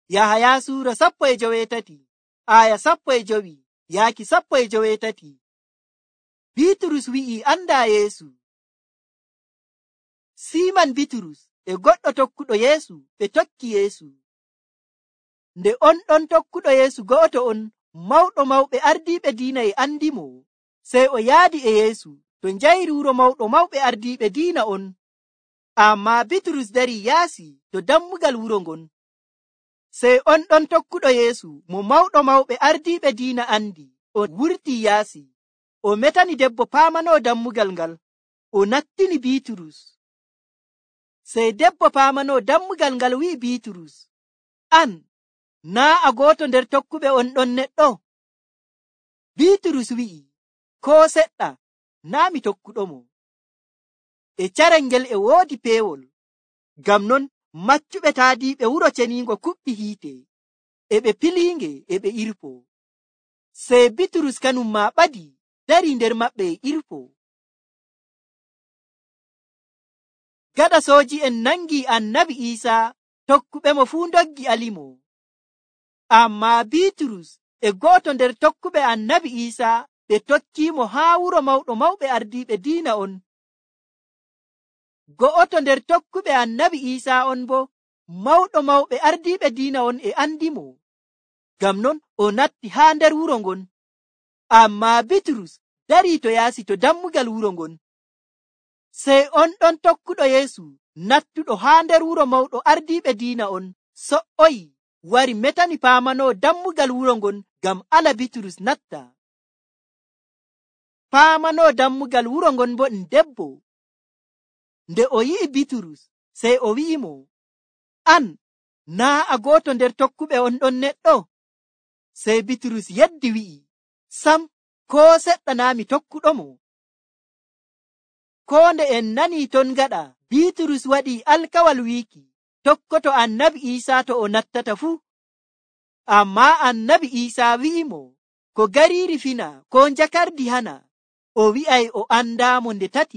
Yahaya sura 18 aya 15 yaaki 18. Bitrus wi'i anda Yesu. Siman Bitrus e goɗɗo tokkuɗo Yesu ɓe tokki Yesu. Nde on ɗon tokkuɗo Yesu go'oto on mawɗo mawɓe ardiiɓe diina e andimo, sey o yaadi e Yesu to njayri wuro mawɗo mawɓe ardiiɓe diina on. Amma Bitrus dari yaasi to dammugal wuro ngon. Sey on ɗon tokkuɗo Yesu mo mawɗo mawɓe ardiiɓe diina andi, o wurti yaasi, o metani debbo paamano dammugal ngal, o nattini Bitrus. Sey debbo paamano dammugal ngal wi'i Bitrus, an naa a gooto nder tokkuɓe on ɗon neɗɗo? Bitrus wi'i, ko seɗɗa, naa mi tokkuɗo mo. E carel ngel e woodi peewol, ngam non maccuɓe taadiiɓe wuro ceniingo kuɓɓi hiite, e ɓe pilinge e ɓe irpo. Sey Bitrus kanum ma ɓadi dari nder maɓɓe e irpo. Gaɗa sooji'en nangi annabi Iisaa, tokkuɓe mo fuu ndoggi alimo. Amma Bitrus e gooto nder tokkuɓe annabi Iisaa ɓe tokkimo haa wuro mawɗo mawɓe ardiiɓe diina on. Go'oto nder tokkuɓe annabi Iisaa on bo mawɗo mawɓe ardiiɓe diina on e andimo, ngam non o natti haa nder wuro ngon. Amma Bitrus dari to yaasi to dammugal wuro ngon. Sey on ɗon tokkuɗo Yesu nattuɗo haa nder wuro mawɗo ardiiɓe diina on so'oyi wari metani paamano dammugal wuro ngon ngam ala Bitrus natta. Paamano dammugal wuro ngon bo debbo. Nde o yi'i Bitrus, sey o wi'imo, an naa a gooto nder tokkuɓe on ɗon neɗɗo? Sey Bitrus yeddi wi'i, sam ko seɗɗa naa mi tokkuɗo mo. Ko nde en nani ton gaɗa, Bitrus waɗi alkawal wiiki tokkoto annabi Iisaa to o nattata fuu. Amma annabi Iisaa wi'imo, ko gariiri fina ko jakardi hana, o wi'ay o andamo nde tati.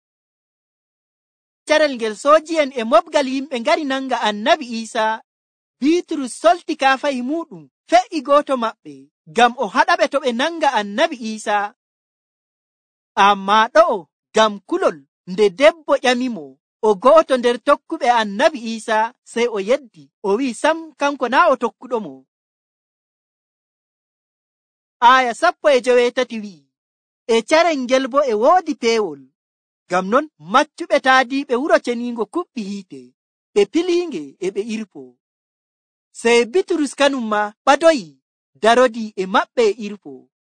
Carel ngel sooji'en e mobgal yimɓe ngari nanga annabi Iisaa, Bitrus solti kaafayi muɗum fe'i gooto maɓɓe ngam o haɗaɓe to ɓe nanga annabi Iisaa. Amma ɗo'o ngam kulol, nde debbo ƴamimo o go'oto nder tokkuɓe annabi Iisaa, sey o yeddi o wi'i sam kanko naa o tokkuɗo mo. Aya 18 wi'i, e carel ngel bo e woodi peewol, ngam non maccuɓe taadiiɓe wuro ceniingo kuɓɓi hiite, ɓe pilinge e ɓe irpo. Sey Bitrus kanum ma ɓadoyi darodi e maɓɓe e irpo.